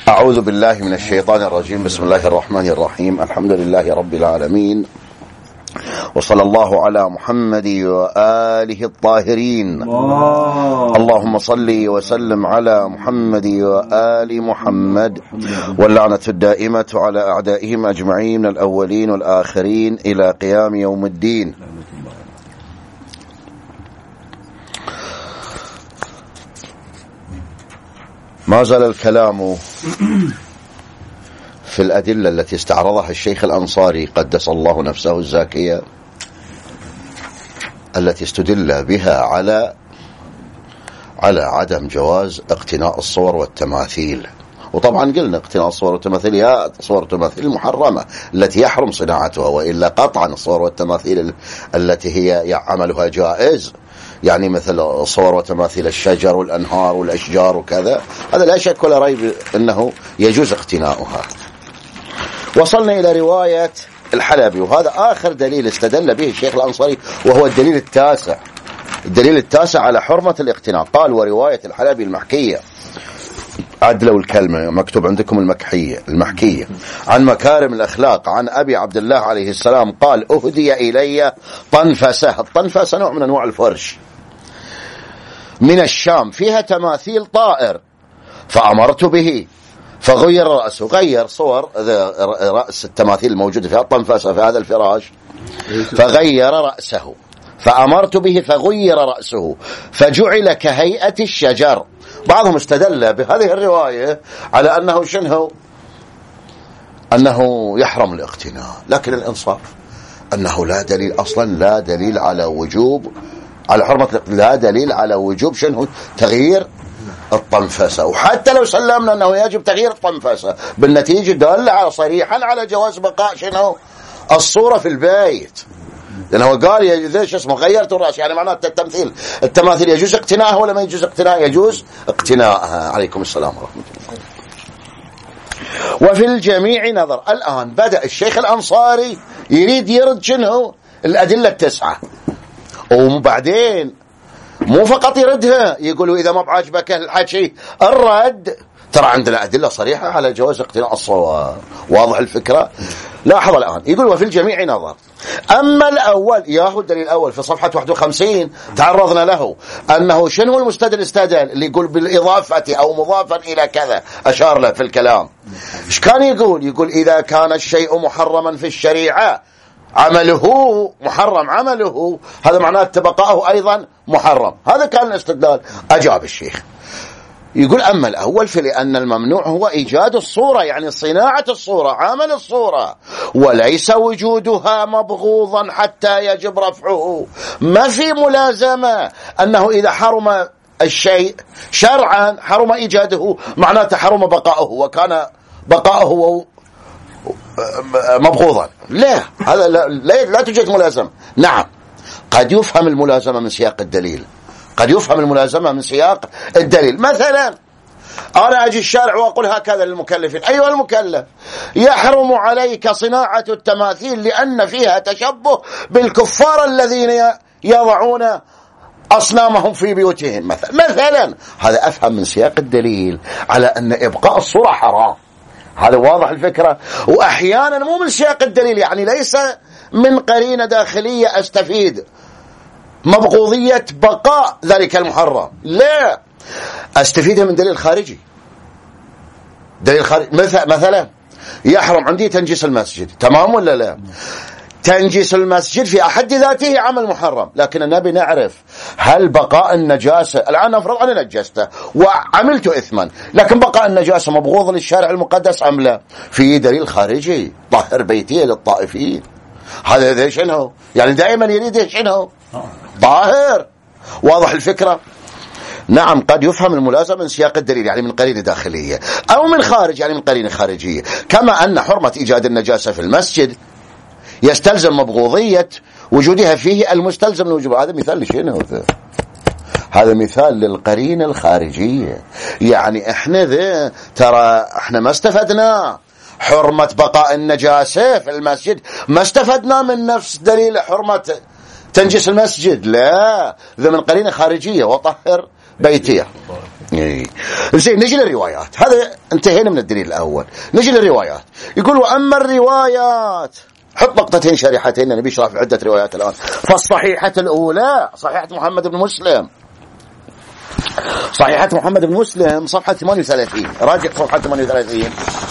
أعوذ بالله من الشيطان الرجيم. بسم الله الرحمن الرحيم. الحمد لله رب العالمين، وصلى الله على محمد وآله الطاهرين. اللهم صل وسلم على محمد وآل محمد، واللعنة الدائمة على أعدائهم أجمعين من الأولين والآخرين إلى قيام يوم الدين. ما زال الكلام في الأدلة التي استعرضها الشيخ الأنصاري قدس الله نفسه الزاكية، التي استدل بها على عدم جواز اقتناء الصور والتماثيل. وطبعا قلنا اقتناء الصور والتماثيل يا صور التماثيل المحرمة التي يحرم صناعتها، وإلا قطعا الصور والتماثيل التي هي عملها جائز، يعني مثل صور وتماثيل الشجر والأنهار والأشجار وكذا، هذا لا شك ولا ريب أنه يجوز اقتناؤها. وصلنا إلى رواية الحلبي، وهذا آخر دليل استدل به الشيخ الأنصاري، وهو الدليل التاسع على حرمة الاقتناء. قال: ورواية الحلبي المحكية، عدلوا الكلمة، مكتوب عندكم المحكية، عن مكارم الأخلاق عن أبي عبد الله عليه السلام قال: أهدي إلي طنفسة. الطنفسة نوع من أنواع الفرش من الشام، فيها تماثيل طائر، فأمرت به فغير رأسه. غير صور رأس التماثيل الموجودة فيها الطنفسة في هذا الفراش، فغير رأسه، فأمرت به فغير رأسه فجعل كهيئة الشجر. بعضهم استدل بهذه الرواية على أنه أنه يحرم الاقتناء، لكن الإنصاف أنه لا دليل أصلا، لا دليل على وجوب، على حرمة، لا دليل على وجوب تغيير الطنفسة. وحتى لو سلمنا أنه يجب تغيير الطنفسة، بالنتيجة دل صريحا على جواز بقاء الصورة في البيت، لأنه قال ليش اسمه غيرت الرأس، يعني معناته التماثيل يجوز اقتناءها ولا ما يجوز اقتناءها؟ يجوز اقتناءها. عليكم السلام ورحمة الله. وفي الجميع نظر. الآن بدأ الشيخ الأنصاري يريد يرد الأدلة التسعة، وبعدين مو فقط يردها، يقولوا إذا ما بعجبك الحكي الرد، ترى عندنا أدلة صريحة على جواز اقتناء الصور. واضح الفكرة؟ لاحظ الآن، يقول: وفي الجميع نظر. أما الأول، ياهو الدليل الأول في صفحة 51 تعرضنا له، أنه شنو المستدل استدل اللي يقول بالإضافة أو مضافا إلى كذا، أشار له في الكلام. إيش كان يقول إذا كان الشيء محرما في الشريعة عمله محرم، عمله هذا معناه بقاؤه أيضا محرم. هذا كان الاستدلال. أجاب الشيخ يقول: أما الأول فلأن الممنوع هو إيجاد الصورة، يعني صناعة الصورة، عمل الصورة، وليس وجودها مبغوضا حتى يجب رفعه. ما في ملازمة أنه إذا حرم الشيء شرعا حرم إيجاده، معناته حرم بقاؤه وكان بقاؤه مبغوضا. لا، هذا لا توجد ملازمة. نعم، قد يفهم الملازمة من سياق الدليل، قد يفهم الملازمة من سياق الدليل. مثلا أنا أجي الشارع وأقول هكذا للمكلفين: أيها المكلف، يحرم عليك صناعة التماثيل لأن فيها تشبه بالكفار الذين يضعون أصنامهم في بيوتهم. مثلا هذا أفهم من سياق الدليل على أن إبقاء الصورة حرام. هذا واضح الفكرة. وأحيانا مو من سياق الدليل، يعني ليس من قرينة داخلية أستفيد مبغوضية بقاء ذلك المحرم، لا، أستفيدها من دليل خارجي. دليل خارجي مثلا يحرم عندي تنجيس المسجد، تمام ولا لا؟ تنجيس المسجد في أحد ذاته عمل محرم، لكن النبي نعرف هل بقاء النجاسة، الآن نفرض أنا نجسته وعملت إثما، لكن بقاء النجاسة مبغوض للشارع المقدس أم لا؟ في دليل خارجي: طهر بيتي للطائفين. هذا شنو؟ يعني دائما يريد شنو؟ طاهر. واضح الفكرة؟ نعم، قد يفهم الملازمة من سياق الدليل، يعني من قرينة داخلية، أو من خارج، يعني من قرينة خارجية. كما أن حرمة إيجاد النجاسة في المسجد يستلزم مبغوضية وجودها فيه المستلزم لوجوب. هذا مثال لشنو؟ هذا مثال للقرينة الخارجية. يعني ترى احنا ما استفدنا حرمة بقاء النجاسة في المسجد، ما استفدنا من نفس دليل حرمة تنجس المسجد، لا، ذا من قرينة خارجية: وطهر بيتيه. زين، نجي للروايات. هذا انتهينا من الدليل الأول، نجي للروايات. يقول وأما الروايات، حط نقطتين شريحتين، نبي نشرح في عدة روايات الآن. فالصحيحة الأولى صحيحة محمد بن مسلم، صحيحة محمد بن مسلم صفحة 38، راجع صفحة 38.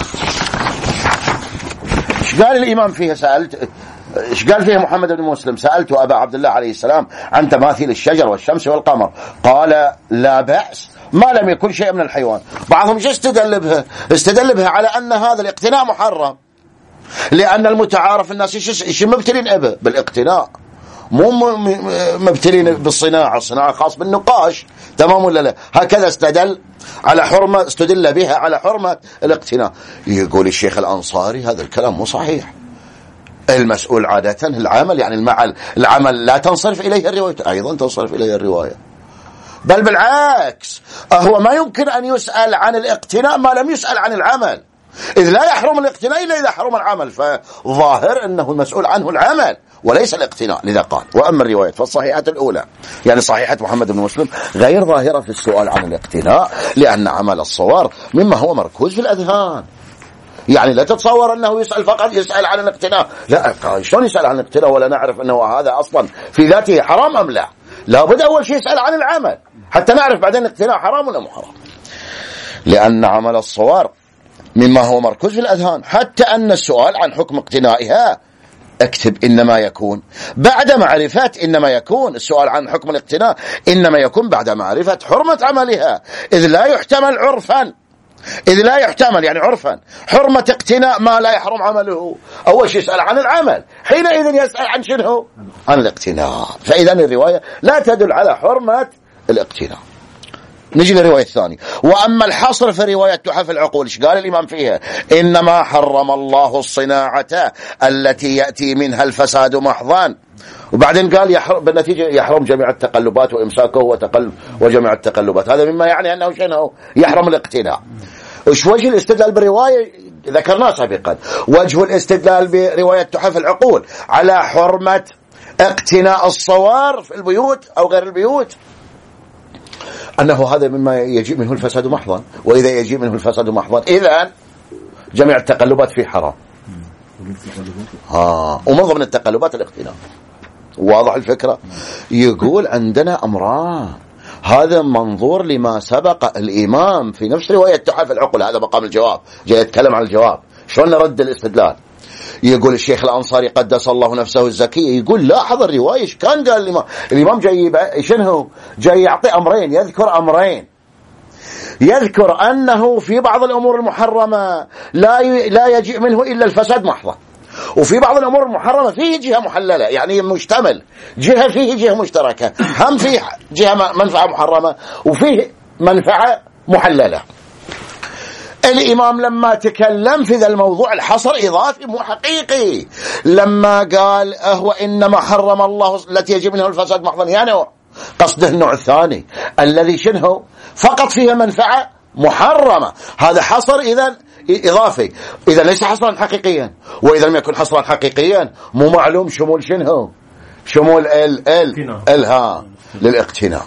ايش قال الإمام فيها؟ سألت ايش قال فيها محمد بن مسلم؟ سألت أبا عبد الله عليه السلام عن تماثيل الشجر والشمس والقمر، قال لا بأس ما لم يكن شيء من الحيوان. بعضهم ايش استدل بها؟ استدل بها على أن هذا الاقتناء محرم، لأن المتعارف الناس ايش مبتلين به؟ بالاقتناء، مو مبتلين بالصناعة، الصناعة خاص بالنقاش، تمام ولا لا؟ هكذا استدل على حرمة، استدل بها على حرمة الاقتناء. يقول الشيخ الأنصاري هذا الكلام مو صحيح. المسؤول عادة العمل، يعني العمل لا تنصرف إليه الرواية، أيضا تنصرف إليه الرواية، بل بالعكس، هو ما يمكن أن يسأل عن الاقتناء ما لم يسأل عن العمل، إذ لا يحرم الاقتناء إلا إذا حرم العمل، فظاهر أنه المسؤول عنه العمل وليس الاقتناء. لذا قال وأما الرواية فالصحيحة الأولى، يعني صحيحة محمد بن مسلم، غير ظاهرة في السؤال عن الاقتناء، لأن عمل الصور مما هو مركوز في الأذهان. يعني لا تتصور أنه يسأل فقط، يسأل عن الاقتناء، لا، شلون يسأل عن الاقتناء ولا نعرف أنه هذا أصلا في ذاته حرام أم لا؟ لابد أول شيء يسأل عن العمل حتى نعرف بعدين الاقتناء حرام ولا مو حرام. لأن عمل الصور مما هو مركوز في الأذهان، حتى أن السؤال عن حكم اقتنائها، اكتب إنما يكون بعد معرفة، إنما يكون السؤال عن حكم الاقتناء إنما يكون بعد معرفة حرمة عملها، إذ لا يحتمل عرفا، إذ لا يحتمل يعني عرفا حرمة اقتناء ما لا يحرم عمله. أول شيء يسأل عن العمل، حينئذ يسأل عن شنو؟ عن الاقتناء. فإذا الرواية لا تدل على حرمة الاقتناء. نجي للرواية الثانية. وأما الحصر في رواية تحف العقول، ايش قال الإمام فيها؟ إنما حرم الله الصناعة التي يأتي منها الفساد محضا، وبعدين قال بالنتيجة يحرم جميع التقلبات وإمساكه وجميع التقلبات. هذا مما يعني أنه شنو؟ يحرم الاقتناء. وش وجه الاستدلال برواية ذكرناه سابقا؟ وجه الاستدلال برواية تحف العقول على حرمة اقتناء الصور في البيوت أو غير البيوت أنه هذا مما يجيء منه الفساد محضا، وإذا يجيء منه الفساد محضا إذن جميع التقلبات فيه حرام. ومن ضمن التقلبات الاقتناء. واضح الفكرة؟ يقول عندنا أمران، هذا منظور لما سبق الإمام في نفس رواية تحف العقل. هذا مقام الجواب، جاي يتكلم عن الجواب شلون نرد الاستدلال. يقول الشيخ الأنصاري قدس الله نفسه الزكية، يقول لاحظ الرواية ايش كان قال الإمام جاي شنو؟ جاي يعطي أمرين، يذكر أمرين، يذكر أنه في بعض الأمور المحرمة لا يجيء منه إلا الفساد محضا، وفي بعض الأمور المحرمة فيه جهة محللة، يعني مشتمل، جهة فيه جهة مشتركة، هم فيه جهة منفعة محرمة وفيه منفعة محللة. الإمام لما تكلم في ذا الموضوع الحصر إضافي مو حقيقي، لما قال هو إنما حرم الله التي يجب منه الفساد محضا، يعني قصده النوع الثاني الذي شنه فقط فيها منفعة محرمة. هذا حصر إذن إضافي، إذا ليس حصرا حقيقيا، وإذا لم يكن حصرا حقيقيا مو معلوم شمول شنه، شمول الها للاقتناء.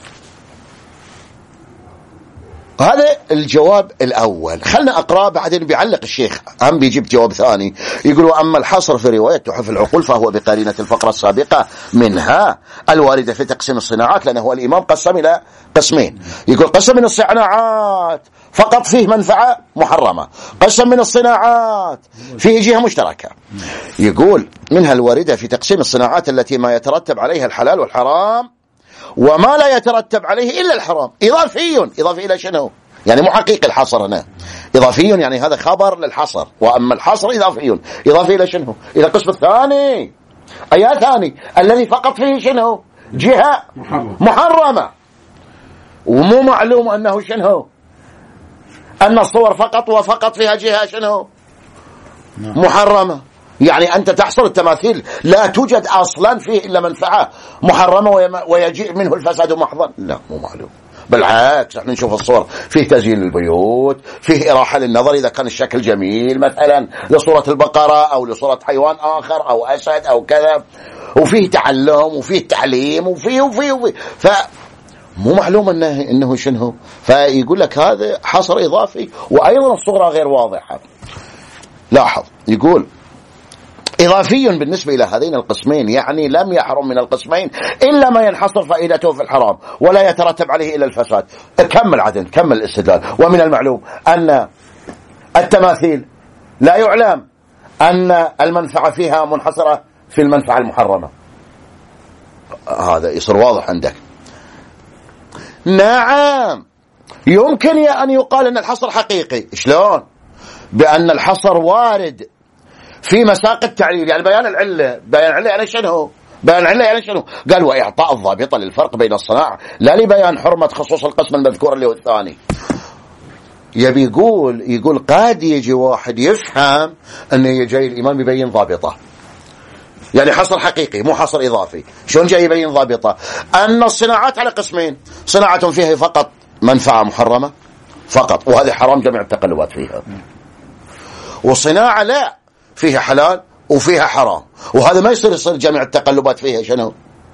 هذا الجواب الأول. خلنا أقرأ بعدين بيعلق الشيخ، هم بيجيب جواب ثاني. يقول وأما الحصر في رواية تحف العقول فهو بقرينة الفقرة السابقة منها الواردة في تقسيم الصناعات، لأنه هو الإمام قسم إلى قسمين. يقول قسم من الصناعات فقط فيه منفعة محرمة، قسم من الصناعات فيه جهة مشتركة. يقول منها الواردة في تقسيم الصناعات التي ما يترتب عليها الحلال والحرام وما لا يترتب عليه إلا الحرام. إضافي إلى شنو؟ يعني مو حقيقي الحصر هنا، إضافي يعني هذا خبر للحصر. وأما الحصر إضافي إلى شنو؟ إلى القسم الثاني، أي ثاني الذي فقط فيه شنو؟ جهة محرمة، ومو معلوم أنه شنو؟ أن الصور فقط فيها جهة شنو؟ محرمة. يعني أنت تحصل التماثيل لا توجد أصلا فيه إلا منفعة محرمة ويجيء منه الفساد محضا، لا مو معلوم. بالعكس احنا نشوف الصور فيه تزيين البيوت، فيه إراحة للنظر إذا كان الشكل جميل مثلا لصورة البقرة أو لصورة حيوان آخر أو أسد أو كذا، وفيه تعلم وفيه تعليم وفيه مو معلوم انه شنو، فيقول لك هذا حصر اضافي، وايضا الصورة غير واضحة. لاحظ يقول إضافي بالنسبة إلى هذين القسمين، يعني لم يحرم من القسمين إلا ما ينحصر فائدته في الحرام ولا يترتب عليه إلا الفساد. كمل عدن، كمل الاستدلال. ومن المعلوم أن التماثيل لا يعلم أن المنفعة فيها منحصرة في المنفعة المحرمة. هذا يصير واضح عندك. نعم يمكن أن يقال أن الحصر حقيقي. شلون؟ بأن الحصر وارد في مساق التعليل، يعني بيان العلة. بيان العلة يعني شنو؟ بيان العلة يعني شنو؟ قال وإعطاء الضابطة للفرق بين الصناعة، لا لبيان حرمة خصوص القسم المذكور اللي هو الثاني. يبي يقول قد يجي واحد يفهم أن جاي الإمام يبين ضابطة، يعني حصر حقيقي مو حصر إضافي. شلون جاي يبين ضابطة؟ أن الصناعات على قسمين، صناعة فيها فقط منفعة محرمة فقط، وهذه حرام جميع التقلبات فيها، وصناعة لا فيها حلال وفيها حرام، وهذا ما يصير جميع التقلبات فيها شنو؟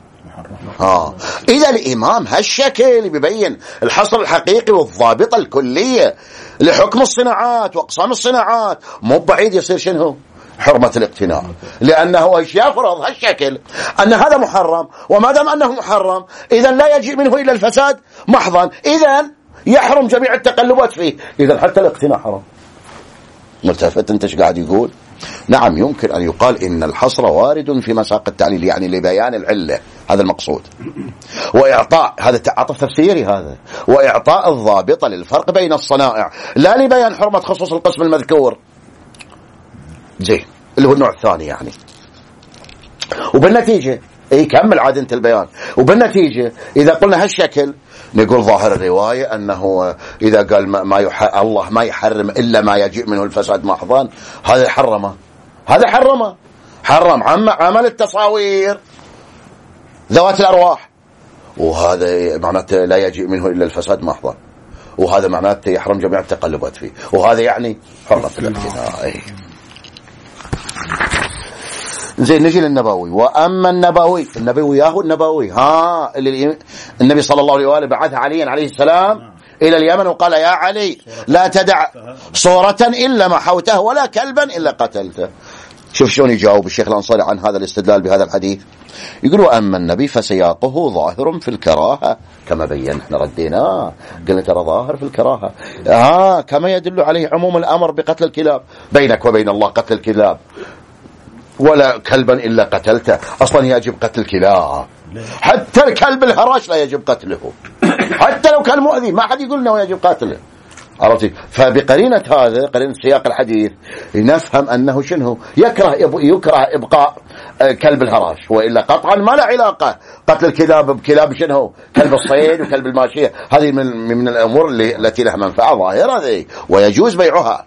إذا الإمام هالشكل بيبين الحصر الحقيقي والضابطة الكلية لحكم الصناعات وأقسام الصناعات، مو بعيد يصير شنو؟ حرمة الاقتناء، لأنه يفرض هالشكل أن هذا محرم، وما دام أنه محرم إذا لا يجيء منه إلا الفساد محضا، إذا يحرم جميع التقلبات فيه، إذا حتى الاقتناء حرام. ملتفت أنت ايش قاعد يقول؟ نعم يمكن أن يقال إن الحصر وارد في مساق التعليل، يعني لبيان العلة، هذا المقصود، وإعطاء، هذا تعاطف تفسيري هذا، وإعطاء الضابطة للفرق بين الصنائع، لا لبيان حرمة خصوص القسم المذكور زين اللي هو النوع الثاني يعني. وبالنتيجة يكمل عاد انت البيان، وبالنتيجة إذا قلنا هالشكل نقول ظاهر الرواية أنه إذا قال الله ما يحرم إلا ما يجيء منه الفساد محضا، هذا حرمه، هذا حرم عمل التصاوير ذوات الأرواح، وهذا معناته لا يجيء منه إلا الفساد محضا، وهذا معناته يحرم جميع التقلبات فيه، وهذا يعني حرمة الاقتناء. زين نجي للنبوي. وأما النبوي ياهو النبوي اللي النبي صلى الله عليه وآله بعث عليا عليه السلام إلى اليمن وقال يا علي لا تدع صورة إلا محوته ولا كلبا إلا قتلته. شوف شلون يجاوب الشيخ الأنصاري عن هذا الاستدلال بهذا الحديث. يقول وأما النبي فسياقه ظاهر في الكراهة كما بينا، احنا رديناه قلنا ترى ظاهر في الكراهة كما يدل عليه عموم الأمر بقتل الكلاب، بينك وبين الله قتل الكلاب، ولا كلبا إلا قتلته، أصلا يجب قتل الكلاب، حتى الكلب الهراش لا يجب قتله، حتى لو كان مؤذي ما حد يقول انه يجب قتله. عرفتي؟ فبقرينة هذا، قرينة سياق الحديث، نفهم أنه شنو يكره إبقاء كلب الهراش، وإلا قطعا ما له علاقة قتل الكلاب بكلاب شنو كلب الصيد وكلب الماشية، هذه من الأمور التي لها منفعة ظاهرة ذي ويجوز بيعها.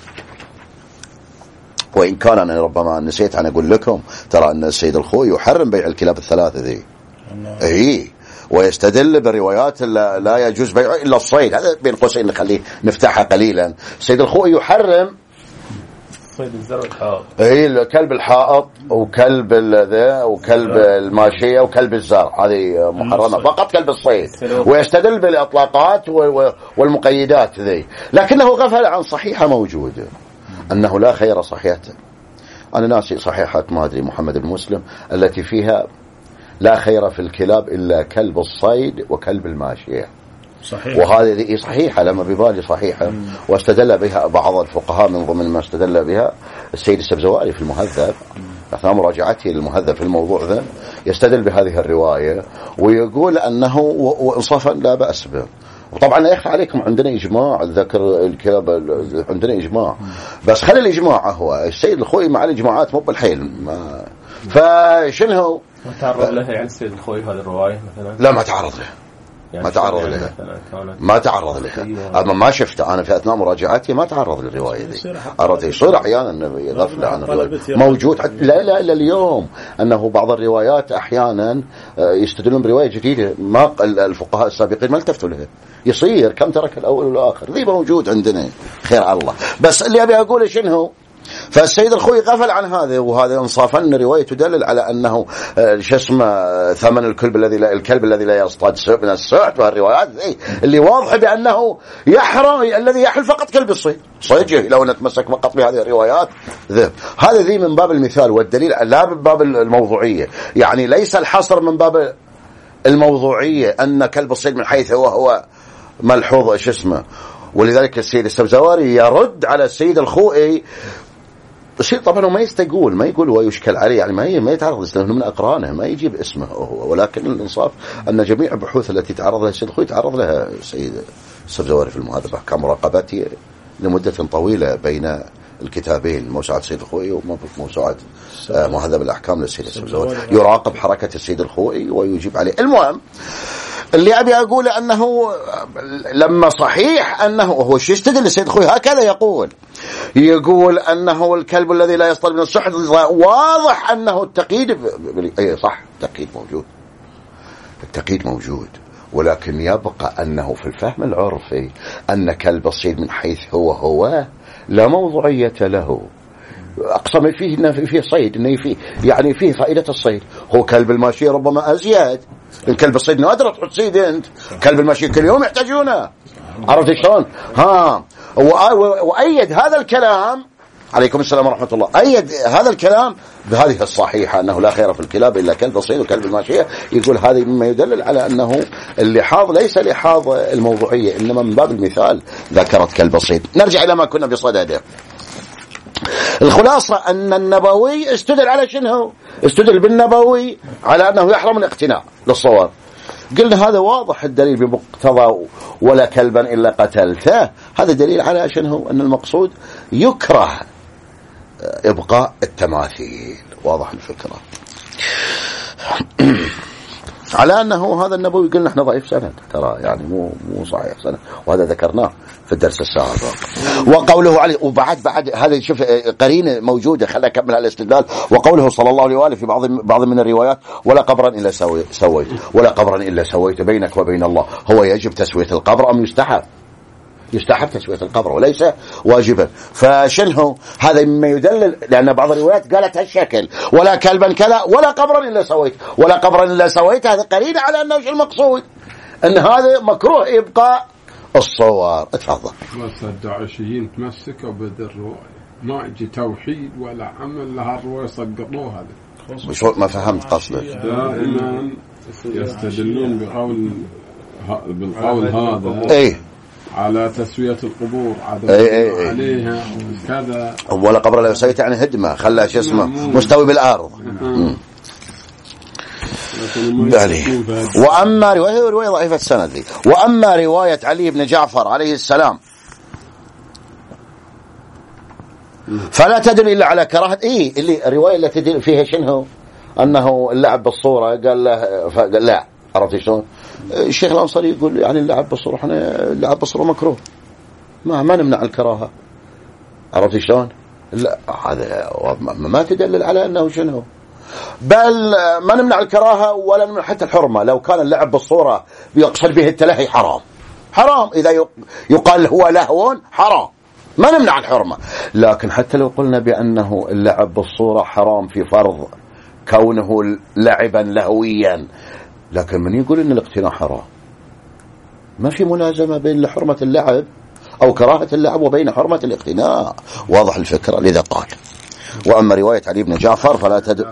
وإن كان أنا ربما نسيت أن أقول لكم ترى أن السيد الخوي يحرم بيع الكلاب الثلاثة ذي، ويستدل بالروايات لا يجوز بيعه إلا الصيد. هذا بين قوسين نخليه نفتحها قليلا. السيد الخوي يحرم صيد الزرع الحائط، الكلب الحائط وكلب ذا وكلب الماشية وكلب الزرع، هذه محرمة فقط كلب الصيد، ويستدل بالإطلاقات والمقيدات ذي، لكنه غفل عن صحيحة موجودة أنه لا خير صحيحة. أنا ناسي صحيحة ما أدري محمد بن مسلم التي فيها لا خير في الكلاب إلا كلب الصيد وكلب الماشية، صحيح. وهذه صحيحة لما ببالي صحيحة، واستدل بها بعض الفقهاء من ضمن ما استدل بها السيد السبزواري في المهذب أثناء مراجعته للمهذب في الموضوع ذا، يستدل بهذه الرواية ويقول أنه وإنصافا لا بأس به. وطبعا لا يخفى عليكم عندنا إجماع ذكر الكلاب، عندنا إجماع، بس خلي الإجماع هو السيد الخوي مع الإجماعات مو بالحيل فشنو ما تعرض له يعني السيد الخوي هذه الرواية مثلا؟ لا ما تعرض له، يعني ما تعرض لها أما ما شفته أنا في أثناء مراجعتي ما تعرض للرواية دي. أردت يصير أحيانا غفلة عن الرواية موجود لا اليوم أنه بعض الروايات أحيانا يستدلون برواية جديدة ما الفقهاء السابقين ما التفتوا لها، يصير كم ترك الأول والآخر ذي موجود عندنا خير الله. بس اللي أبي أقوله شنو فالسيد الخوئي غفل عن هذا، وهذا انصافا ان روايه تدلل على انه شو اسمه ثمن الكلب الذي لا يصطاد من السعد، وهالروايات اللي واضحه بانه يحرم الذي يحل فقط كلب الصيد صيده. لو نتمسك فقط بهذه الروايات هذا ذي من باب المثال والدليل لا من باب الموضوعيه، يعني ليس الحصر من باب الموضوعيه ان كلب الصيد من حيث هو ملحوظ شو اسمه. ولذلك السيد السبزواري يرد على السيد الخوئي. الشيء طبعا ما يستقول، ما يقول هو يشكل عليه، يعني ما يتعرض لسنه من أقرانه، ما يجيب اسمه هو، ولكن الإنصاف أن جميع البحوث التي تعرض لها السيد الخوئي تعرض لها السيد السبزواري في المهذبة كمراقبته لمدة طويلة بين الكتابين، موسوعة السيد الخوئي وموسوعة مهذب الأحكام للسيد السبزواري، يراقب حركة السيد الخوئي ويجيب عليه. المهم اللي أبي أقول أنه لما صحيح أنه هو شو يستدل السيد الخوئي هكذا يقول أنه الكلب الذي لا يصطاد من السحت، واضح أنه التقييد صح، التقييد موجود، ولكن يبقى أنه في الفهم العرفي أن كلب الصيد من حيث هو لا موضوعية له. أقسم فيه إنه فيه صيد، إنه فيه يعني فيه فائدة الصيد. هو كلب الماشية ربما أزيد، الكلب الصيد نادر تحط صيد أنت، كلب الماشية كل يوم يحتاجونه، عرفت شلون؟ وأيد هذا الكلام، عليكم السلام ورحمة الله، أيد هذا الكلام بهذه الصحيحة أنه لا خير في الكلاب إلا كلب الصيد وكلب الماشية. يقول هذه مما يدلل على أنه اللحاظ ليس لحاظ الموضوعية، إنما من باب المثال ذكرت كلب الصيد. نرجع إلى ما كنا بصدده. الخلاصة أن النبوي استدل على شنو؟ استدل بالنبوي على أنه يحرم الاقتناء للصواب. قلنا هذا واضح الدليل بمقتضى ولا كلبا إلا قتلته، هذا دليل على شنو؟ أن المقصود يكره إبقاء التماثيل. واضح الفكرة. على أنه هذا النبوي قلنا احنا ضعيف سند ترى، يعني مو صحيح سند، وهذا ذكرناه في الدرس السابق. وقوله عليه، وبعد هذا شوف قرينة موجودة، خلينا نكمل الاستدلال. وقوله صلى الله عليه وآله في بعض من الروايات: ولا قبرا إلا سويت، ولا قبرا إلا سويت بينك وبين الله. هو يجب تسوية القبر أم يستحب تسوية القبر وليس واجبا؟ فشنه هذا مما يدلل، لأن بعض الروايات قالت هالشكل: ولا كلبا كلا ولا قبرا إلا سويت، ولا قبرا إلا سويت. هذا قرينة على أنه شو المقصود، أن هذا مكروه إبقاء الصور. اتفضل. بس الداعشيين تمسكوا بالرواية، ما يجي توحيد ولا عمل لها الرواية، سقطوها هذا. ما فهمت قصدك. دائما يستدلون بالقول هذا ايه على تسوية القبور، عليها كذا. ولا قبر لا سويت يعني هدمة، خلى شو اسمه مستوي بالأرض. وأما رواية ضعيفة السند دي. وأما رواية علي بن جعفر عليه السلام فلا تدل إلا على كراهة. اللي الرواية التي تدل فيها شنو؟ أنه اللعب بالصورة، قال لا، عرفت شلون؟ الشيخ الأنصاري يقول يعني اللعب بالصورة، احنا اللعب بالصورة مكروه، ما نمنع الكراهة، عرفت شلون؟ لا، هذا ما تدلل على أنه شنو، بل ما نمنع الكراهة ولا نمنع حتى الحرمة. لو كان اللعب بالصورة يقصد به التلهي حرام، إذا يقال هو لهو حرام، ما نمنع الحرمة. لكن حتى لو قلنا بأنه اللعب بالصورة حرام في فرض كونه لعبا لهويا، لكن من يقول إن الاقتناء حرام، ما في ملازمة بين حرمة اللعب أو كراهة اللعب وبين حرمة الاقتناء. واضح الفكرة. لذا قال: وأما رواية علي بن جعفر فلا يوجب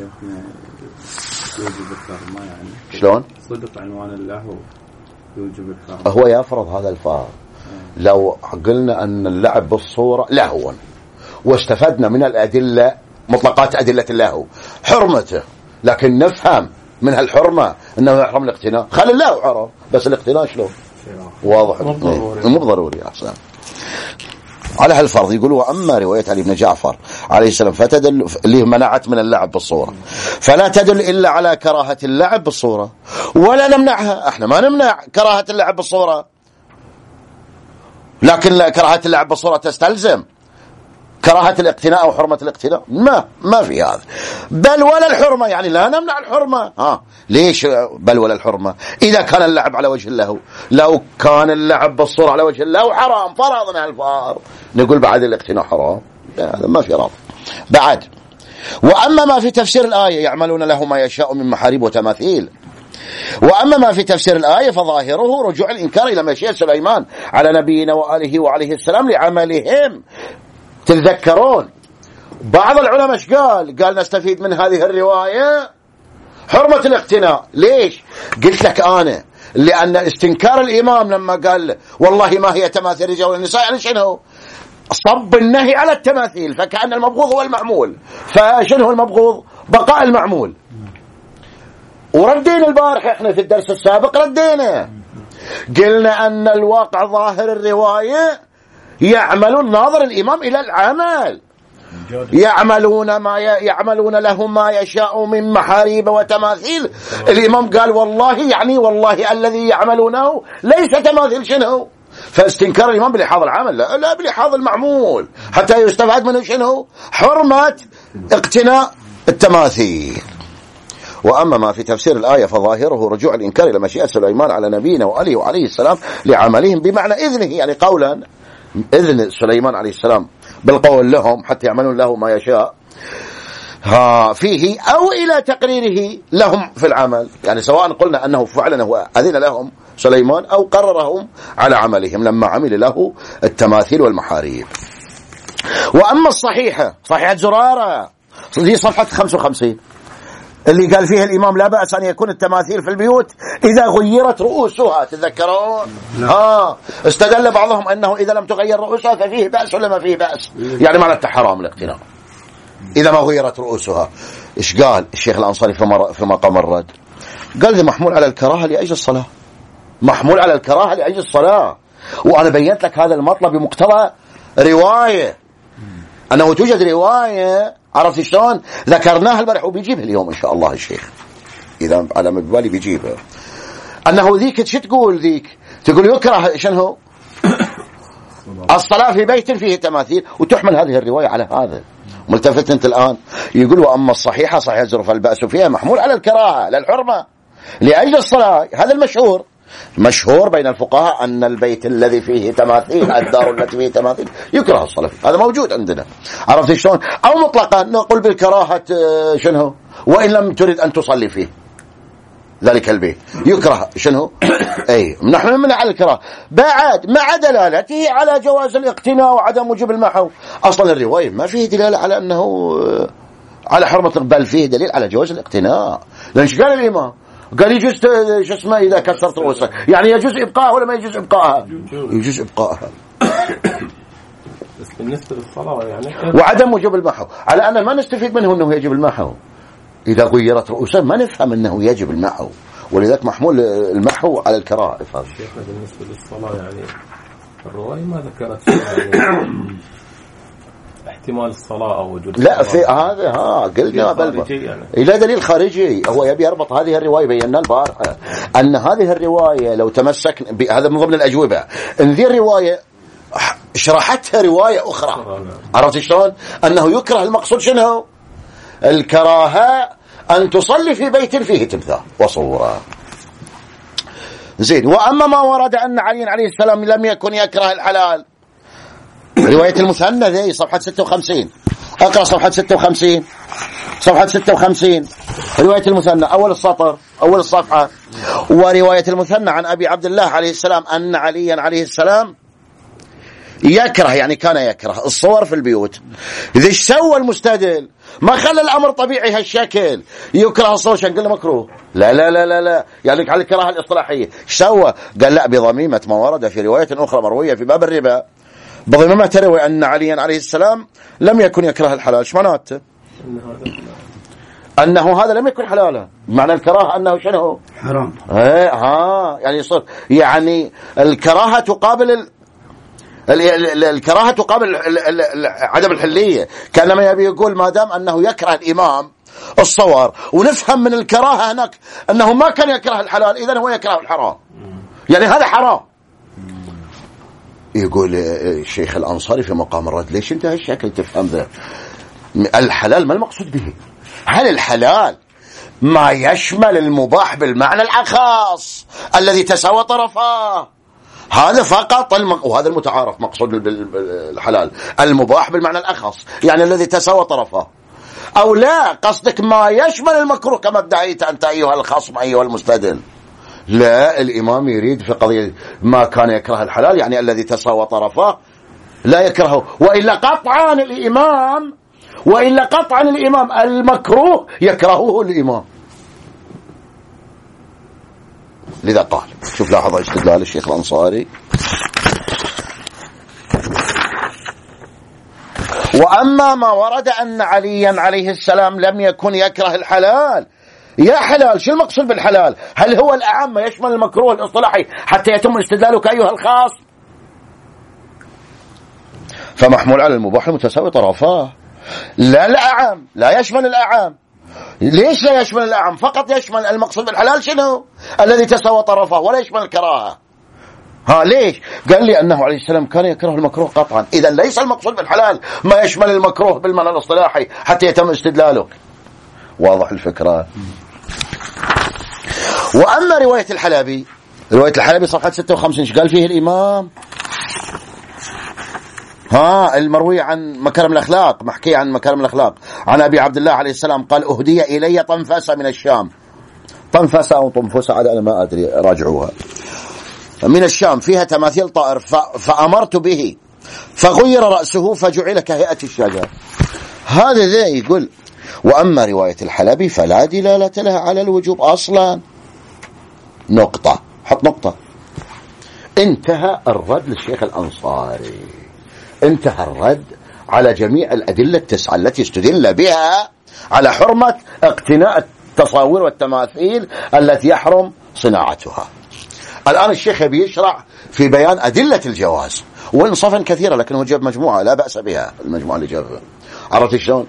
الكراهة، يعني شلون؟ صدق عنوان اللهو يوجب الكراهة. هو يفرض هذا الفرض. لو قلنا أن اللعب بالصورة لهوا واستفدنا من الأدلة مطلقات أدلة اللهو حرمته، لكن نفهم من هالحرمة أنه يحرم الاقتناء، خلي اللهو حرام بس الاقتناء شلون؟ واضح، مو ضروري. أحسن على هالفرض. يقولوا: أما رواية علي بن جعفر عليه السلام فتدل اللي منعت من اللعب بالصورة، فلا تدل إلا على كراهة اللعب بالصورة ولا نمنعها. احنا ما نمنع كراهة اللعب بالصورة، لكن كراهة اللعب بالصورة تستلزم كراهة الاقتناء أو حرمة الاقتناء، ما في هذا. بل ولا الحرمة، يعني لا نمنع الحرمة. ليش بل ولا الحرمة؟ إذا كان اللعب على وجه اللهو. لو كان اللعب بالصورة على وجه اللهو حرام، فرضنا الفار، نقول بعد الاقتناء حرام. هذا ما في رابط. بعد وأما ما في تفسير الآية يعملون له ما يشاء من محاريب وتماثيل. وأما ما في تفسير الآية فظاهره رجوع الإنكار إلى مشيئة سليمان على نبينا وآله وعليه السلام لعملهم. تتذكرون بعض العلماء ايش قال نستفيد من هذه الرواية حرمة الاقتناء. ليش؟ قلت لك أنا لأن استنكار الإمام لما قال والله ما هي تماثيل الرجال والنساء، يعني شنو؟ صب النهي على التماثيل، فكأن المبغوض هو المعمول، فشنو المبغوض؟ بقاء المعمول. وردينا البارح احنا في الدرس السابق ردينا قلنا أن الواقع ظاهر الرواية يعمل ناظر الإمام إلى العمل، يعملون له ما يشاء من محاريب وتماثيل. الإمام قال والله يعني والله الذي يعملونه ليس تماثيل شنو؟ فاستنكار الإمام بلحاظ العمل لا بلحاظ المعمول، حتى يستفاد منه شنو؟ حرمة اقتناء التماثيل. وأما ما في تفسير الآية فظاهره رجوع الإنكار إلى مشيئة سليمان على نبينا وآله وعليه السلام لعملهم بمعنى إذنه، يعني قولا إذن سليمان عليه السلام بالقول لهم حتى يعملون له ما يشاء فيه، أو إلى تقريره لهم في العمل، يعني سواء قلنا أنه فعلا هو أذن لهم سليمان أو قررهم على عملهم لما عمل له التماثيل والمحاريب. وأما الصحيحة صحيحة زرارة دي صفحة 55 اللي قال فيها الإمام لا بأس أن يكون التماثيل في البيوت إذا غيرت رؤوسها. تذكرون؟ استدل بعضهم أنه إذا لم تغير رؤوسها ففيه بأس ولا ما فيه بأس، يعني معنى التحرام الاقتناء إذا ما غيرت رؤوسها. إيش قال الشيخ الأنصاري في مقام الرد؟ قال ذي محمول على الكراهة لأجل الصلاة، محمول على الكراهة لأجل الصلاة. وأنا بينت لك هذا المطلب بمقتضى رواية، أنه توجد رواية عرفت شلون؟ ذكرناها البارح وبيجيبها اليوم إن شاء الله الشيخ إذا على ما ببالي بيجيبها. أنه ذيك شو تقول؟ ذيك تقول يكره شنو؟ الصلاة في بيت فيه تماثيل، وتحمل هذه الرواية على هذا. ملتفت أنت الآن يقول وأما الصحيحة صحيح زرف البأس فيها محمول على الكراهة للحرمة لأجل الصلاة. هذا المشهور مشهور بين الفقهاء أن البيت الذي فيه تماثيل الدار التي فيه تماثيل يكره الصلاة فيه. هذا موجود عندنا عرفت شلون؟ أو مطلقا نقول بالكراهة شنو؟ وإن لم تريد أن تصلي فيه ذلك البيت يكره شنو؟ أي نحن نمنع على الكراهة بعد مع دلالته على جواز الاقتناء وعدم وجوب المحو. أصلا الرواية ما فيه دلالة على أنه على حرمة، بل فيه دليل على جواز الاقتناء. لأن قال الإمام قال يجوز شو اسمه إذا كسرت رؤوسها، يعني يجوز إبقاءها ولا ما يجوز إبقاءها؟ يجوز إبقاءها. بس بالنسبة للصلاة يعني وعدم وجوب المحو على أن ما نستفيد منه أنه يجب المحو. إذا غيرت رؤوسها ما نفهم أنه يجب المحو، ولذلك محمول المحو على الكراهة. شيخنا بالنسبة للصلاة يعني الرواية ما ذكرت يعني احتمال الصلاة أو وجود لا في هذا قلنا بل يعني. إلى دليل خارجي هو يبي يربط هذه الرواية. بينا البارحة أن هذه الرواية لو تمسك بهذا من ضمن الأجوبة إن ذي الرواية شرحتها رواية أخرى عرفت شلون؟ أنه يكره المقصود شنو؟ الكراهة أن تصلي في بيت فيه تمثال وصورة. زين. وأما ما ورد أن علي عليه السلام لم يكن يكره الحلال، رواية المثنى ذي صفحة 56 أقرأ صفحة 56 صفحة 56 رواية المثنى أول السطر أول الصفحة. ورواية المثنى عن أبي عبد الله عليه السلام أن عليا عليه السلام يكره، يعني كان يكره الصور في البيوت. إذا ايش سوى المستدل؟ ما خلى الأمر طبيعي هالشكل يكره الصور شان قلنا مكروه. لا لا لا لا لا يعني على الكراهة الإصطلاحية. ايش سوى؟ قال لا بضميمة ما ورد في رواية أخرى مروية في باب الربا بضميمة تروي أن عليا عليه السلام لم يكن يكره الحلال. ايش معناته؟ أنه هذا لم يكن حلالا، معنى الكراهة أنه شنو؟ حرام. يعني يصير يعني الكراهة تقابل الكراهة تقابل عدم الحلية. كان ما يبي يقول ما دام أنه يكره الإمام الصور ونفهم من الكراهة هناك أنه ما كان يكره الحلال إذن هو يكره الحرام، يعني هذا حرام. يقول الشيخ الأنصاري في مقام الرد ليش انت هالشكل تفهم ذا؟ الحلال ما المقصود به؟ هل الحلال ما يشمل المباح بالمعنى الخاص الذي تساوى طرفاه، هذا فقط وهذا المتعارف مقصود بالحلال المباح بالمعنى الأخص، يعني الذي تساوى طرفه. أو لا قصدك ما يشمل المكروه كما ادعيت أنت أيها الخصم أيها المستدل؟ لا، الإمام يريد في قضية ما كان يكره الحلال، يعني الذي تساوى طرفه لا يكرهه، وإلا قطعا الإمام المكروه يكرهه الإمام. لذا قال، شوف لاحظ استدلال الشيخ الأنصاري: وأما ما ورد أن عليا عليه السلام لم يكن يكره الحلال. يا حلال، شو المقصود بالحلال؟ هل هو الأعم يشمل المكروه الاصطلاحي حتى يتم استدلالك أيها الخاص؟ فمحمول على المباح المتساوي طرفاه، لا الأعم، لا يشمل الأعم. ليش لا يشمل الأعم؟ فقط يشمل المقصود بالحلال شنو؟ الذي تساوى طرفاه، ولا يشمل الكراهة. ليش؟ قال لي أنه عليه السلام كان يكره المكروه قطعا، إذا ليس المقصود بالحلال ما يشمل المكروه بالمعنى الاصطلاحي حتى يتم استدلاله. واضح الفكرة؟ وأما رواية الحلبي صفحة 56 قال فيه الإمام؟ المروي عن مكارم الأخلاق، محكي عن مكارم الأخلاق عن أبي عبد الله عليه السلام قال: أهدي إلي طنفسة من الشام. طنفسة أو طنفسة أنا ما أدري، راجعوها، من الشام، فيها تماثيل طائر، فأمرت به فغير رأسه فجعل كهيئة الشجر. هذا ذا يقول. وأما رواية الحلبي فلا دلالة لها على الوجوب أصلا. نقطة، حط نقطة. انتهى الرد للشيخ الأنصاري، انتهى الرد على جميع الأدلة التسعة التي استدل بها على حرمة اقتناء التصاوير والتماثيل التي يحرم صناعتها. الآن الشيخ بيشرع في بيان أدلة الجواز، وإنصافا كثيرة، لكنه جاب مجموعة لا بأس بها، المجموعة اللي جابها. عرفت شلون؟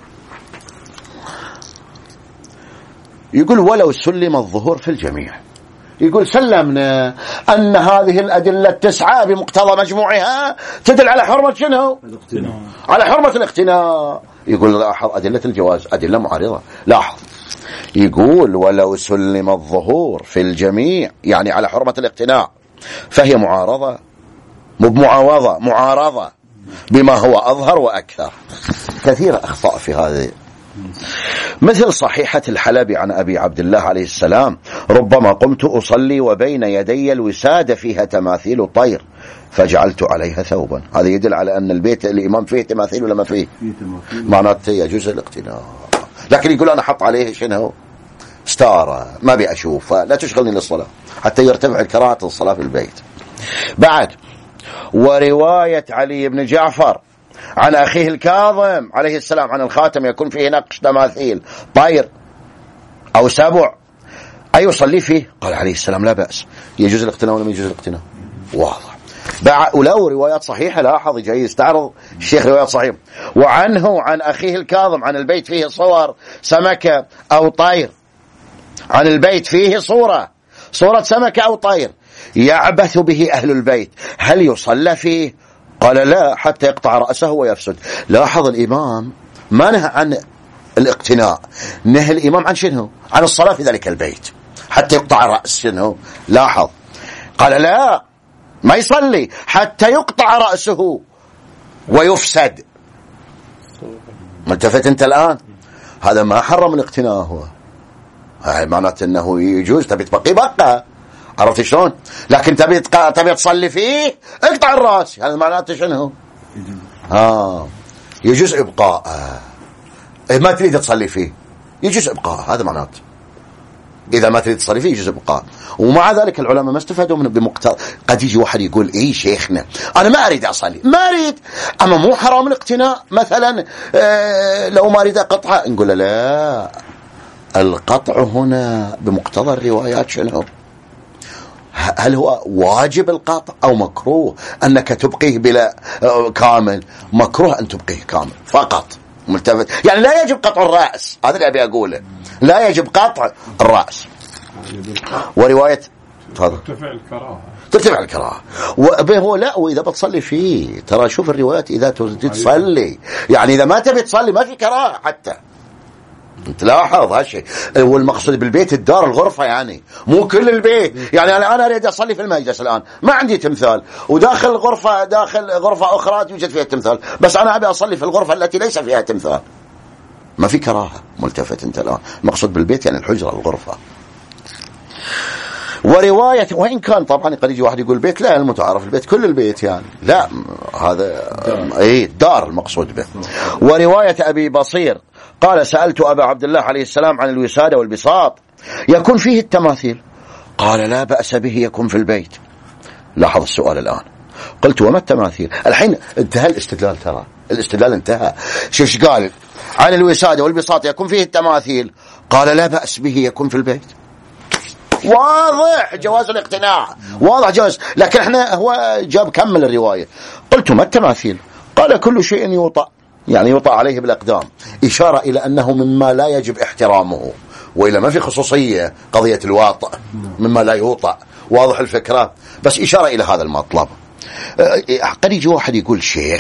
يقول: ولو سلم الظهور في الجميع. يقول سلمنا أن هذه الأدلة التسعة بمقتضى مجموعها تدل على حرمة شنو؟ الاقتناء. على حرمة الاقتناء. يقول لاحظ أدلة الجواز أدلة معارضة. لاحظ، يقول: ولو سلم الظهور في الجميع، يعني على حرمة الاقتناء، فهي معارضة، معاوضة، معارضة بما هو أظهر وأكثر. كثير أخطاء في هذه، مثل صحيحة الحلبي عن أبي عبد الله عليه السلام: ربما قمت أصلي وبين يدي الوسادة فيها تماثيل طير فجعلت عليها ثوبا. هذا يدل على أن البيت الإمام فيه تماثيل ولا ما فيه؟ معناته يجوز الاقتناء، لكن يقول أنا حط عليه شنو؟ ستارة، ما بي أشوف، لا تشغلني للصلاة، حتى يرتفع كراهة الصلاة في البيت. بعد، ورواية علي بن جعفر عن أخيه الكاظم عليه السلام عن الخاتم يكون فيه نقش تماثيل طير أو سبع أيصلي فيه؟ قال عليه السلام: لا بأس. يجوز الاقتناء ولا ما يجوز الاقتناء؟ واضح. ولو روايات صحيحة، لاحظ جاي يستعرض الشيخ روايات صحيحة. وعنه عن أخيه الكاظم عن البيت فيه صور سمكة أو طير، عن البيت فيه صورة سمكة أو طير يعبث به أهل البيت، هل يصلى فيه؟ قال: لا، حتى يقطع رأسه ويفسد. لاحظ الإمام ما نهى عن الاقتناء، نهى الإمام عن شنو؟ عن الصلاة في ذلك البيت حتى يقطع رأس شنو؟ لاحظ، قال: لا، ما يصلي حتى يقطع رأسه ويفسد. ملتفت انت الآن؟ هذا ما حرم الاقتناء، هو معناته انه يجوز، تبي تبقي بقى، عرفت شلون؟ لكن تبي تصلي فيه اقطع الراس، هذا معناته شنو؟ يجوز ابقاء. ما تريد تصلي فيه يجوز ابقاء، هذا معناته اذا ما تريد تصلي فيه يجوز ابقاء. ومع ذلك العلماء ما استفادوا منه بمقتضى. قد يجي واحد يقول: اي شيخنا انا ما اريد اصلي، ما اريد، اما مو حرام الاقتناء مثلا، لو ما اريد اقطعه، نقول لا، القطع هنا بمقتضى الروايات شنو؟ هل هو واجب القطع أو مكروه أنك تبقيه بلا كامل؟ مكروه أن تبقيه كامل فقط. ملتفت، يعني لا يجب قطع الرأس، هذا اللي أبي أقوله، لا يجب قطع الرأس. ورواية ترتفع الكراهة. وهو لا، وإذا بتصلي فيه ترى شوف الروايات، إذا تريد تصلي، يعني إذا ما تبي تصلي ما في كراهة حتى. تلاحظ هالشيء. والمقصود بالبيت الدار الغرفة، يعني مو كل البيت. يعني أنا أريد أصلي في المجلس الآن، ما عندي تمثال، وداخل غرفة أخرى يوجد فيها تمثال، بس أنا أبي أصلي في الغرفة التي ليس فيها تمثال، ما في كراهة. ملتفت أنت الآن. المقصود بالبيت يعني الحجرة الغرفة. ورواية، وإن كان طبعا قد يجي واحد يقول بيت، لا المتعارف البيت كل البيت يعني، لا هذا دار المقصود به. ورواية أبي بصير قال سألت أبا عبد الله عليه السلام عن الوسادة والبساط يكون فيه التماثيل، قال لا بأس به يكون في البيت. لاحظ السؤال الآن. قلت وما التماثيل؟ الحين انتهى الاستدلال، ترى الاستدلال انتهى. شوف قال عن الوسادة والبساط يكون فيه التماثيل، قال لا بأس به يكون في البيت. واضح جواز الاقتناع، واضح جواز. لكن احنا هو جاب كمل الرواية. قلت ما التماثيل؟ قال كل شيء يوطأ، يعني يوطأ عليه بالأقدام، إشارة إلى أنه مما لا يجب احترامه، وإلا ما في خصوصية قضية الواطأ مما لا يوطأ. واضح الفكرة؟ بس إشارة إلى هذا المطلب. قد يجي واحد يقول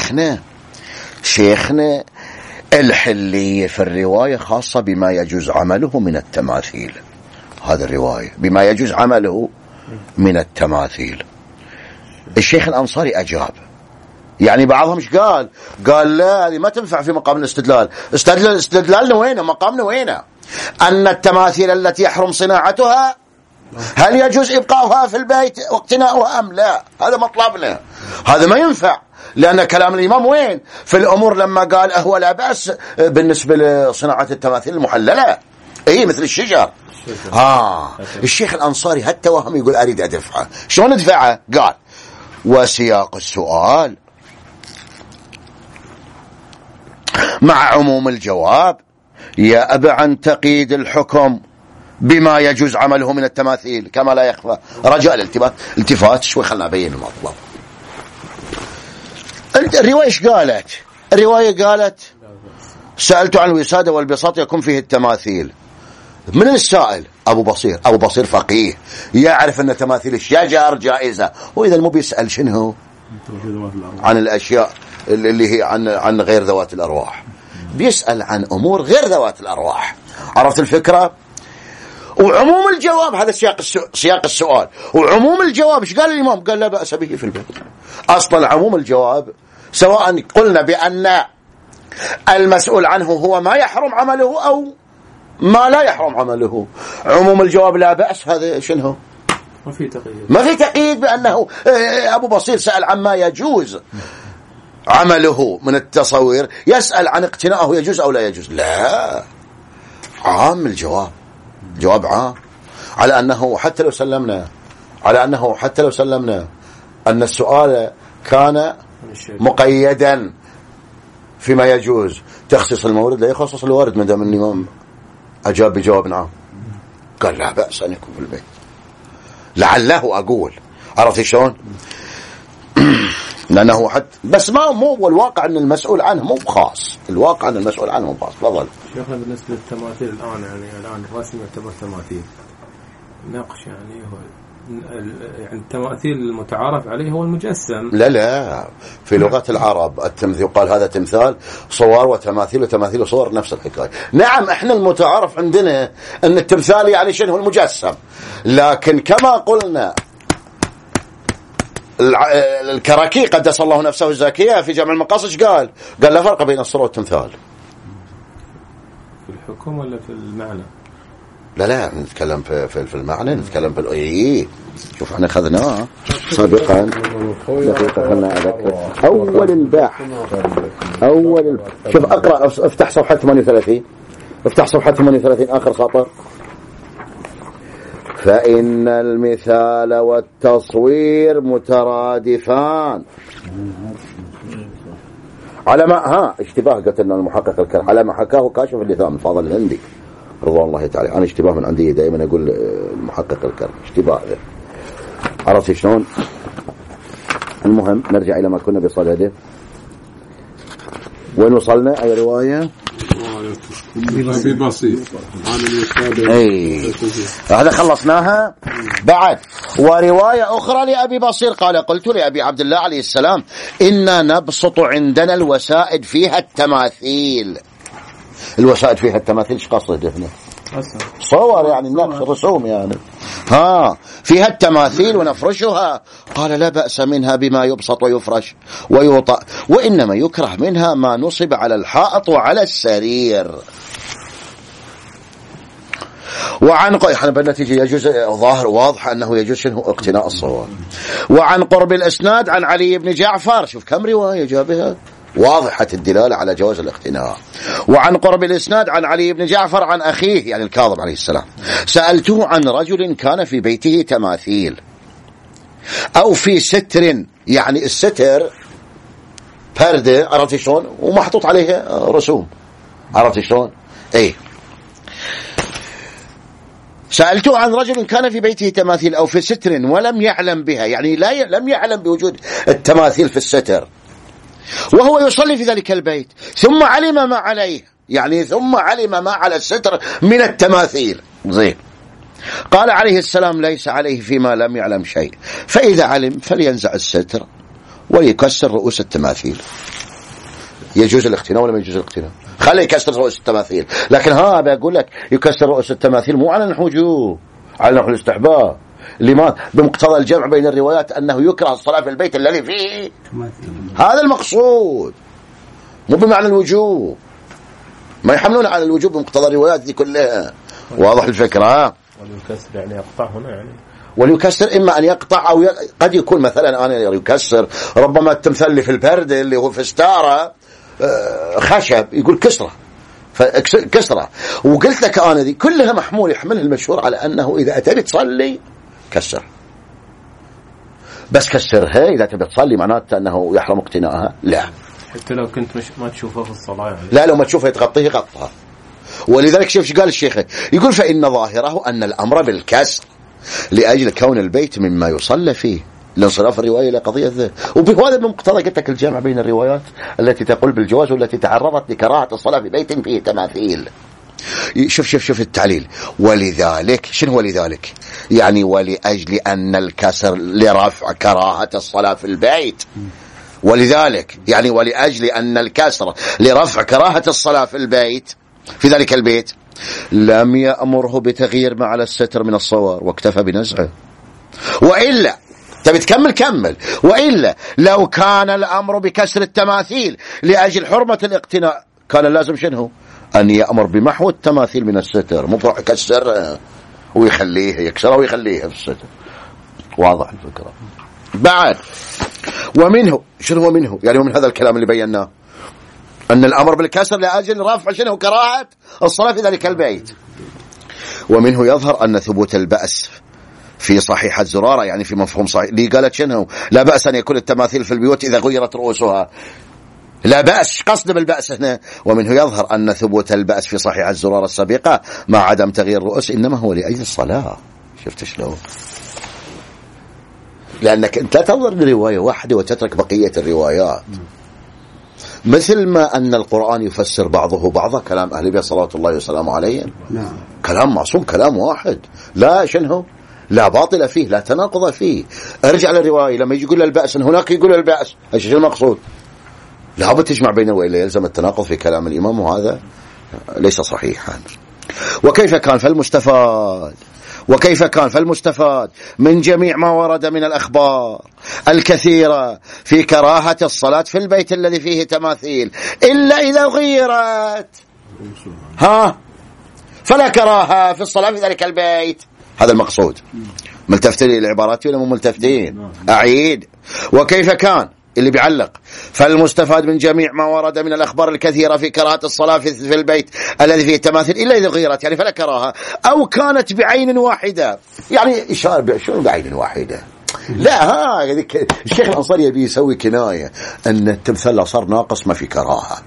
شيخنا الحلية في الرواية خاصة بما يجوز عمله من التماثيل. هذا الرواية بما يجوز عمله من التماثيل. الشيخ الأنصاري أجاب، يعني بعضهم ايش قال لا هذه ما تنفع في مقام الاستدلال. استدلالنا وينه؟ مقامنا وينه؟ أن التماثيل التي يحرم صناعتها هل يجوز إبقاؤها في البيت واقتناؤها أم لا؟ هذا مطلبنا. هذا ما ينفع، لأن كلام الإمام وين؟ في الأمور لما قال هو لا بأس بالنسبة لصناعة التماثيل المحللة، مثل الشجر. الشيخ الأنصاري هالتوهم يقول أريد أدفعه. شلون ندفعه؟ قال وسياق السؤال مع عموم الجواب يأبى عن تقييد الحكم بما يجوز عمله من التماثيل كما لا يخفى. رجاء الالتفات شوي، خلنا أبين المطلب. الرواية ايش قالت؟ الرواية قالت سألت عن الوسادة والبساط يكون فيه التماثيل. من السائل؟ أبو بصير فقيه يعرف أن تماثيل الشجر جائزة، وإذا مو بيسأل شنو عن الأشياء اللي هي عن غير ذوات الأرواح، بيسأل عن أمور غير ذوات الأرواح. عرفت الفكرة؟ وعموم الجواب هذا سياق السؤال. وعموم الجواب ايش قال الإمام؟ قال لا بأس به في البيت. أصلا عموم الجواب سواء قلنا بأن المسؤول عنه هو ما يحرم عمله أو ما لا يحرم عمله، عموم الجواب لا بأس. هذا شنو؟ ما في تقييد بأنه أبو بصير سأل عما يجوز عمله من التصوير، يسأل عن اقتناءه يجوز أو لا يجوز. لا، عام الجواب، جواب عام، على أنه حتى لو سلمنا أن السؤال كان مقيدا فيما يجوز، تخصيص المورد لا يخصص الوارد، من دام الإمام أجاب بجواب عام. قال لا بأس أن يكون في البيت، لعله أقول. عرفت شلون؟ لأنه حتى بس مو الواقع أن المسؤول عنه مو خاص، الواقع أن المسؤول عنه مو خاص. تفضل. شيخنا بالنسبة للتماثيل الآن الرسم يعتبر تماثيل، نقش يعني هو يعني التماثيل المتعارف عليه هو المجسم. لا في لغة العرب التمثيل يقال هذا تمثال، صور وتماثيل، وتماثيل وصور نفس الحكاية. نعم احنا المتعارف عندنا ان التمثال يعني شنو؟ المجسم. لكن كما قلنا الكراكي قدس الله نفسه الزكية في جمع المقاصد قال لا فرق بين الصورة والتمثال. في الحكم ولا في المعنى؟ لا نتكلم في المعنى، نتكلم في شوف احنا اخذناه سابقا. دقيقة خلنا اذكر اول الباحث شوف اقرأ، افتح صفحة 38، افتح صفحة 38 اخر سطر. فإن المثال والتصوير مترادفان على ما اشتباه قلت لنا المحقق الكرم على ما حكاه كاشف اللثام الفاضل الهندي رضوان الله تعالى. أنا اشتباه من عندي دائما أقول المحقق الكرم اشتباه. عرفت شلون؟ المهم نرجع إلى ما كنا بصدده. وين وصلنا؟ أي رواية؟ أبي بصير هذا خلصناها. بعد ورواية أخرى لأبي بصير قال قلت لأبي عبد الله عليه السلام إنا نبسط عندنا الوسائد فيها التماثيل. الوسائد فيها التماثيل، ايش قصد هنا؟ صور يعني النقش الرسوم يعني فيها التماثيل ونفرشها. قال لا بأس منها بما يبسط ويفرش ويوطأ، وإنما يكره منها ما نصب على الحائط وعلى السرير. وعن بالنتيجة يجوز، ظاهر واضح أنه يجوز شنو اقتناء الصور. وعن قرب الإسناد عن علي بن جعفر، شوف كم رواية جابها واضحة الدلالة على جواز الاقتناء. وعن قرب الإسناد عن علي بن جعفر عن أخيه يعني الكاظم عليه السلام، سألته عن رجل كان في بيته تماثيل أو في ستر، يعني الستر پرده عرفت شلون ومحطوط عليه رسوم، عرفت شلون؟ ايه. سألته عن رجل كان في بيته تماثيل أو في ستر ولم يعلم بها، يعني لم يعلم بوجود التماثيل في الستر، وهو يصلي في ذلك البيت ثم علم ما عليه، يعني ثم علم ما على الستر من التماثيل. زين. قال عليه السلام ليس عليه فيما لم يعلم شيء، فإذا علم فلينزع الستر ويكسر رؤوس التماثيل. يجوز الاقتناء ولا ما يجوز الاقتناء؟ خليه يكسر رؤوس التماثيل، لكن هذا يقول لك يكسر رؤوس التماثيل مو على نحو وجوب، على نحو الاستحباب. لما؟ بمقتضى الجمع بين الروايات أنه يكره الصلاة في البيت الذي فيه هذا المقصود، مو بمعنى الوجوب. ما يحملون على الوجوب بمقتضى الروايات دي كلها. واضح الفكرة؟ واليكسر يعني يقطع هنا، يعني واليكسر إما أن يقطع أو قد يكون مثلا أنا يكسر، ربما التمثال اللي في البرد اللي هو في ستارة خشب يقول كسرة، فكسرة. وقلت لك أنا دي كلها محمول يحملها المشهور على أنه إذا أتبي تصلي كسر، بس كسرها إذا تبي تصلي معناته أنه يحرم اقتناءها. لا، حتى لو كنت ما تشوفها في الصلاة يعني. لا، لو ما تشوفها تغطيه غطها. ولذلك شوف قال الشيخ، يقول فإن ظاهره أن الأمر بالكسر لأجل كون البيت مما يصلى فيه، لانصراف الرواية إلى قضية ذا. وبهذا بمقتضى قلت لك الجمع بين الروايات التي تقول بالجواز والتي تعرضت لكراهة الصلاة في بيت فيه تماثيل. شوف التعليل. ولذلك شنو ولذلك؟ يعني ولأجل أن الكسر لرفع كراهة الصلاة في البيت، ولذلك يعني ولأجل أن الكسر لرفع كراهة الصلاة في البيت في ذلك البيت لم يأمره بتغيير ما على الستر من الصور واكتفى بنزعه. وإلا تبي تكمل كمل. وإلا لو كان الأمر بكسر التماثيل لأجل حرمة الاقتناء كان لازم شنو؟ أن يأمر بمحو التماثيل من الستر، مو بروح يكسر ويخليه يكسره ويخليه في الستر. واضح الفكرة؟ بعد ومنه شنو هو منه؟ يعني من هذا الكلام اللي بيناه أن الأمر بالكسر لأجل رفع شنو؟ كراهة الصلاة في ذلك البيت. ومنه يظهر أن ثبوت البأس في صحيحة زرارة، يعني في مفهوم صحيح اللي قالت شنو؟ لا بأس أن يكون التماثيل في البيوت إذا غيرت رؤوسها. لا بأس، قصد بالبأس هنا. ومنه يظهر أن ثبوت البأس في صحيحة الزرارة السابقة مع عدم تغيير الرؤوس إنما هو لأجل الصلاة. شفت شلون؟ لأنك أنت لا تنظر لرواية واحدة وتترك بقية الروايات، مثل ما أن القرآن يفسر بعضه بعضا، كلام أهل البيت صلوات الله وسلامه عليهم كلام معصوم، كلام واحد، لا شنو؟ لا باطل فيه، لا تناقض فيه. ارجع للرواية لما يجي يقول البأس هناك يقول البأس، ايش المقصود؟ لا بتجمع بين وإلا يلزم التناقض في كلام الإمام، وهذا ليس صحيحا. وكيف كان فالمستفاد من جميع ما ورد من الأخبار الكثيرة في كراهة الصلاة في البيت الذي فيه تماثيل إلا إذا غيرت فلا كراهة في الصلاة في ذلك البيت. هذا المقصود. ملتفتين العبارات ولا مو ملتفتين؟ أعيد. وكيف كان اللي بيعلق فالمستفاد من جميع ما ورد من الأخبار الكثيرة في كراهة الصلاة في البيت الذي فيه تماثيل إلا إذا غيرت، يعني فلا كراهة، أو كانت بعين واحدة. يعني إشارة شنو بعين واحدة؟ لا الشيخ الأنصاري يبي يسوي كناية أن التمثال صار ناقص ما في كراهة،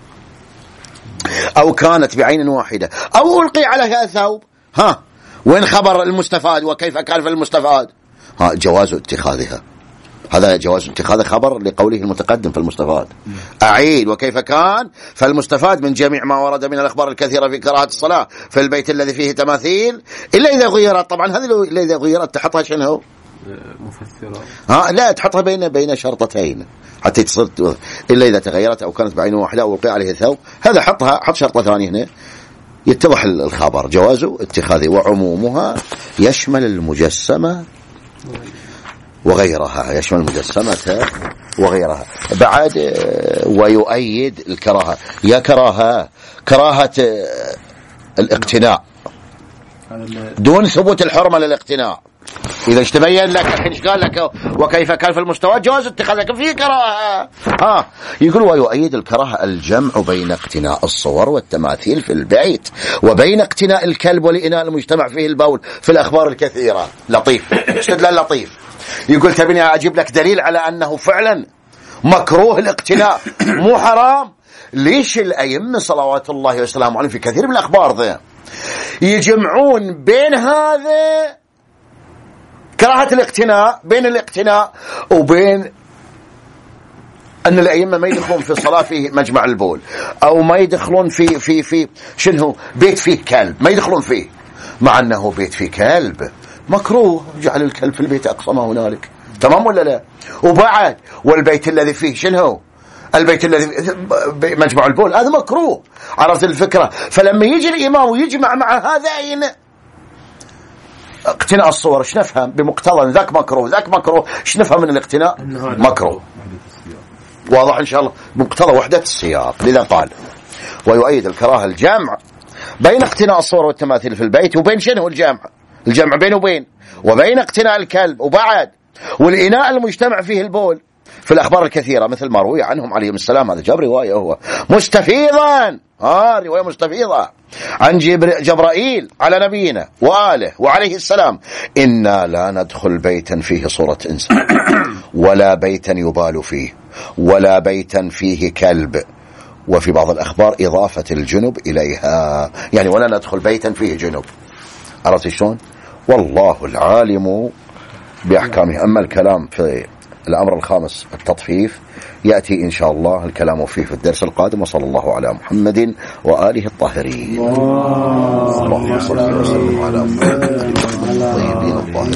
أو كانت بعين واحدة، أو ألقي عليها ثوب. وين خبر المستفاد؟ وكيف كان في المستفاد؟ جواز اتخاذها. هذا جواز اتخاذ خبر لقوله المتقدم في المستفاد. أعيد. وكيف كان فالمستفاد من جميع ما ورد من الأخبار الكثيرة في كراهة الصلاة في البيت الذي فيه تماثيل إلا إذا غيرت. طبعا هذه إلا إذا غيرت تحطها شنو؟ مفسرة. لا تحطها بين شرطتين حتى تصير، إلا إذا تغيرت أو كانت بعين واحدة أو وقع عليه ثوب، هذا حط شرطة ثانية هنا يتضح الخبر جوازه اتخاذه. وعمومها يشمل المجسمة وغيرها، يشمل المجسمة وغيرها. بعد ويؤيد الكراهة، يا كراهة الاقتناء دون ثبوت الحرمة للاقتناء. إذا اشتبين لك الحين ايش قال لك وكيف كان في المستوى جواز اتخاذ، لكن فيه كراهة. يقول ويؤيد الكراهة الجمع بين اقتناء الصور والتماثيل في البيت وبين اقتناء الكلب والإناء المجتمع فيه البول في الأخبار الكثيرة. لطيف، استدلال لطيف. يقول تبني أجيب لك دليل على أنه فعلا مكروه الاقتناء مو حرام. ليش الأئمة صلوات الله وسلامه عليهم في كثير من الأخبار ذا يجمعون بين هذا كراهة الاقتناء، بين الاقتناء وبين أن الأئمة ما يدخلون في الصلاة في مجمع البول، أو ما يدخلون في شنو بيت فيه كلب، ما يدخلون فيه، مع أنه بيت فيه كلب مكروه جعل الكلب في البيت أقصى ما هنالك. تمام ولا لا؟ وبعد والبيت الذي فيه شنو البيت الذي مجمع البول هذا مكروه. عرفت الفكرة؟ فلما يجي الإمام ويجمع مع هذين اقتناء الصور، ايش نفهم بمقتضى ذاك مكروه ذاك مكروه؟ ايش نفهم من الاقتناء؟ مكروه. واضح ان شاء الله، مقتضى وحدة السياق. لذا قال ويؤيد الكراهة الجمع بين اقتناء الصور والتماثيل في البيت وبين شنو الجمع بين وبين اقتناء الكلب، وبعد والإناء المجتمع فيه البول في الأخبار الكثيرة مثل ما روي عنهم عليهم السلام. هذا جاب رواية هو مستفيضا، رواية مستفيضة عن جبرائيل على نبينا وآله وعليه السلام: إنا لا ندخل بيتا فيه صورة إنسان ولا بيتا يبال فيه ولا بيتا فيه كلب. وفي بعض الأخبار إضافة الجنب إليها، يعني ولا ندخل بيتا فيه جنب. عرفت شلون؟ والله العالم بأحكامه. أما الكلام في الأمر الخامس التطفيف يأتي إن شاء الله الكلام فيه في الدرس القادم. وصلى الله على محمد وآله الطاهرين. اللهم صل وسلم على محمد.